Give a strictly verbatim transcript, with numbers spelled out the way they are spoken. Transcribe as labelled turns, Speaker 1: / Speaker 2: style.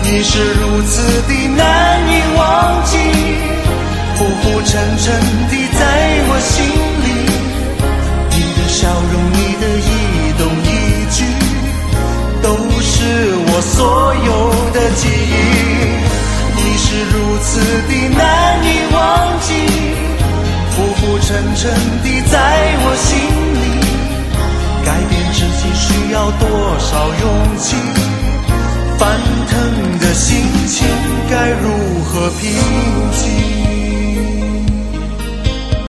Speaker 1: 你是如此的难以忘记，浮浮沉沉地在我心里。你的笑容，你的一动一举，都是我所有的记忆。你是如此的难以忘记，浮浮沉沉地在我心里。改变自己需要多少勇气？翻腾的心情该如何平静？